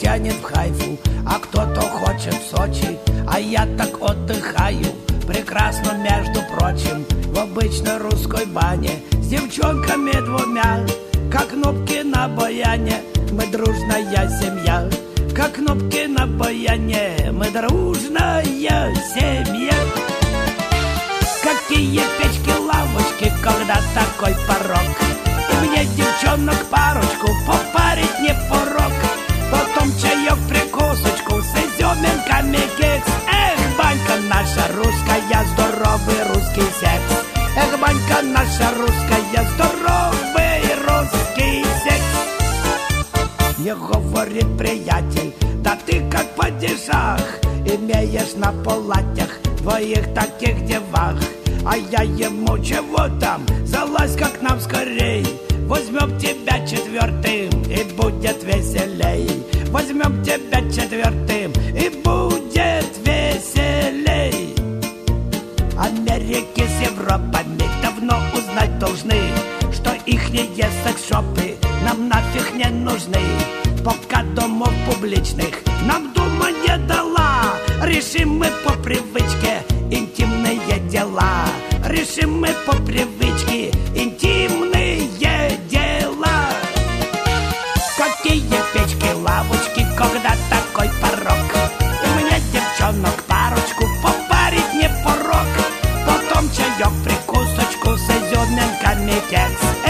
тянет в Хайфу, а кто-то хочет в Сочи. А я так отдыхаю, прекрасно, между прочим, в обычной русской бане с девчонками двумя, как кнопки на баяне. Мы дружная семья, как кнопки на баяне. Мы дружная семья. Какие печки, лавочки, когда такой порог. И мне девчонок парочку попарить не порог. Потом чаек, прикусочку с изюминками кекс. Эх, банька наша русская, здоровый русский секс. Эх, банька наша русская, здоровый русский секс. Мне говорит приятель: да ты как падишах, имеешь на платьях двоих таких девах. А я ему: чего там, залазь как нам скорей. Возьмем тебя четвертым, и будет веселей. Возьмем тебя четвертым, и будет веселей. Америки с Европами давно узнать должны, что ихние секс-шопы нам нафиг не нужны. Пока домов публичных нам дума не дала. Решим мы по привычке интимные дела. Решим мы по привычке интимные дела. Какие печки, лавочки, когда такой порог. И мне девчонок парочку попарить не порог. Потом чаек, прикусочку с изюминками кекс.